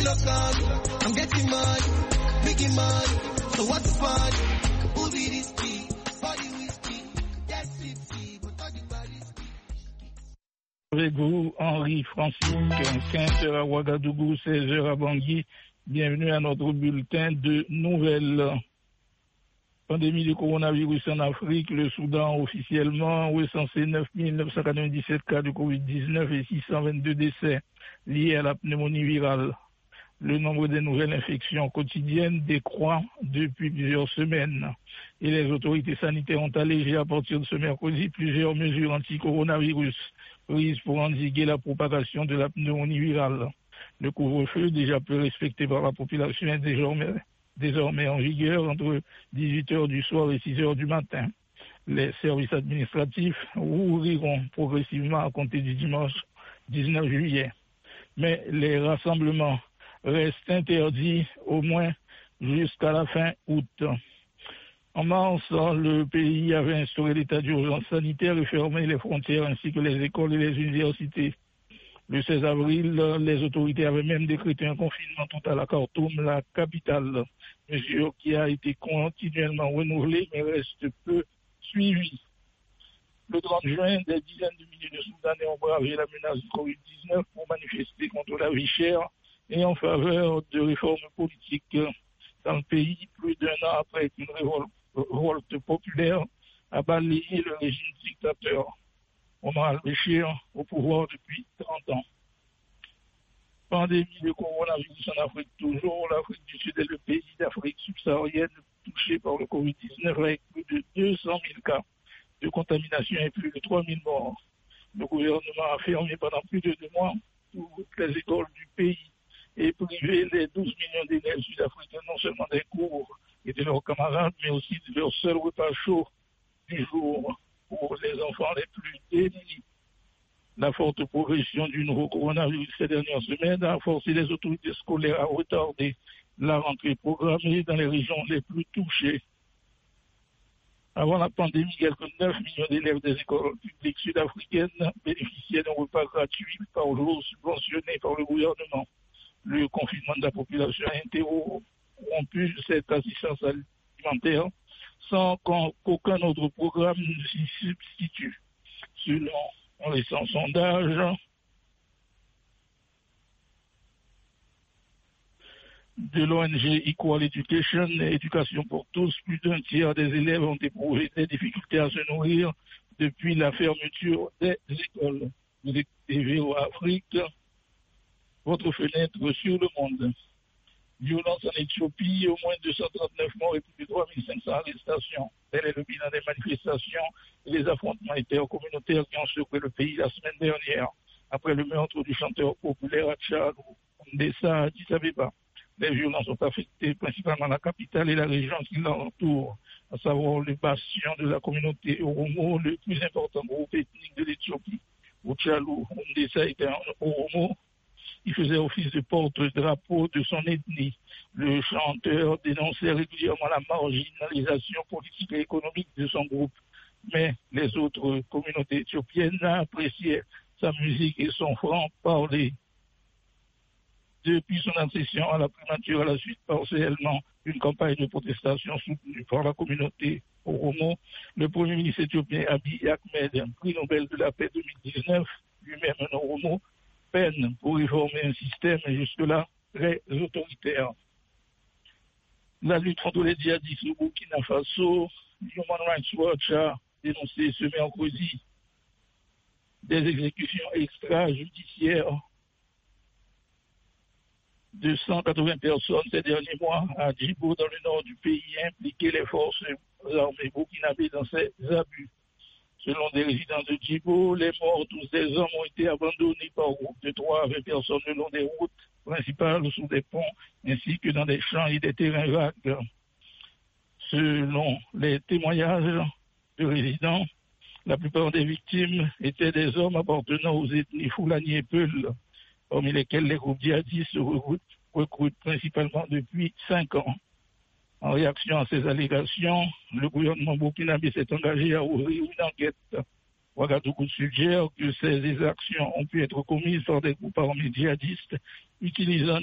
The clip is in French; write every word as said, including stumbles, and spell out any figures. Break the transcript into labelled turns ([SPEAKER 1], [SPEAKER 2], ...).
[SPEAKER 1] I'm getting money, making money. So what's the fun? Movie this key, body whiskey, yes tipsy, but all the body
[SPEAKER 2] Avec vous, Henri Francis, quinze heures à Ouagadougou, seize heures à Bangui. Bienvenue à notre bulletin de nouvelles. Pandémie du coronavirus en Afrique, le Soudan officiellement recensé neuf mille neuf cent quatre-vingt-dix-sept cas de covid dix-neuf et six cent vingt-deux décès liés à la pneumonie virale. Le nombre des nouvelles infections quotidiennes décroît depuis plusieurs semaines et les autorités sanitaires ont allégé à partir de ce mercredi plusieurs mesures anti-coronavirus prises pour endiguer la propagation de la pneumonie virale. Le couvre-feu, déjà peu respecté par la population, est désormais, désormais en vigueur entre dix-huit heures du soir et six heures du matin. Les services administratifs rouvriront progressivement à compter du dimanche dix-neuf juillet. Mais les rassemblements restent interdits au moins jusqu'à la fin août. En mars, le pays avait instauré l'état d'urgence sanitaire et fermé les frontières ainsi que les écoles et les universités. Le seize avril, les autorités avaient même décrété un confinement total à Khartoum, la capitale, mesure qui a été continuellement renouvelée mais reste peu suivie. Le trente juin, des dizaines de milliers de Soudanais ont bravé la menace du covid dix-neuf pour manifester contre la vie chère et en faveur de réformes politiques dans le pays, plus d'un an après qu'une révolte populaire a balayé le régime dictateur. Omar al-Béchir au pouvoir depuis trente ans. Pandémie de coronavirus en Afrique toujours. L'Afrique du Sud est le pays d'Afrique subsaharienne touché par le covid dix-neuf avec plus de deux cent mille cas de contamination et plus de trois mille morts. Le gouvernement a fermé pendant plus de deux mois toutes les écoles du pays et privé les douze millions d'élèves sud-africains non seulement des cours et de leurs camarades, mais aussi de leur seul repas chaud du jour pour les enfants les plus démunis. La forte progression du nouveau coronavirus ces dernières semaines a forcé les autorités scolaires à retarder la rentrée programmée dans les régions les plus touchées. Avant la pandémie, quelques neuf millions d'élèves des écoles publiques sud-africaines bénéficiaient d'un repas gratuit par jour subventionné par le gouvernement. Le confinement de la population a interrompu cette assistance alimentaire sans qu'aucun autre programme ne s'y substitue. Selon un récent sondage de l'O N G Equal Education, Éducation pour tous, plus d'un tiers des élèves ont éprouvé des difficultés à se nourrir depuis la fermeture des écoles. Vous écoutez V O A Afrique, votre fenêtre sur le monde. Violence en Éthiopie, au moins deux cent trente-neuf morts et plus de trois mille cinq cents arrestations. Tel est le bilan des manifestations et des affrontements intercommunautaires qui ont secoué le pays la semaine dernière, après le meurtre du chanteur populaire à Tchad, Ondessa, à Addis Abeba. Les violences ont affecté principalement la capitale et la région qui l'entoure, à savoir le bastion de la communauté Oromo, le plus important groupe ethnique de l'Éthiopie. Au Tchalou, Ondessa était un Oromo. Il faisait office de porte-drapeau de son ethnie. Le chanteur dénonçait régulièrement la marginalisation politique et économique de son groupe. Mais les autres communautés éthiopiennes appréciaient sa musique et son franc-parler. Depuis son accession à la primature à la suite partiellement d'une campagne de protestation soutenue par la communauté Oromo, le premier ministre éthiopien Abiy Ahmed, prix Nobel de la paix deux mille dix-neuf, lui-même un Oromo, peine pour réformer un système jusque-là très autoritaire. La lutte contre les djihadistes au Burkina Faso, Human Rights Watch a dénoncé ce mercredi des exécutions extrajudiciaires de cent quatre-vingts personnes ces derniers mois à Djibo, dans le nord du pays, impliqué les forces armées burkinabées dans ces abus. Selon des résidents de Djibo, les morts, tous des hommes, ont été abandonnés par groupe de trois à vingt personnes le long des routes principales, sous des ponts, ainsi que dans des champs et des terrains vagues. Selon les témoignages de résidents, la plupart des victimes étaient des hommes appartenant aux ethnies Fulani et Peul, parmi lesquels les groupes djihadistes se recrutent, recrutent principalement depuis cinq ans. En réaction à ces allégations, le gouvernement burkinabé s'est engagé à ouvrir une enquête. Ouagadougou suggère que ces exactions ont pu être commises par des groupes armés djihadistes utilisant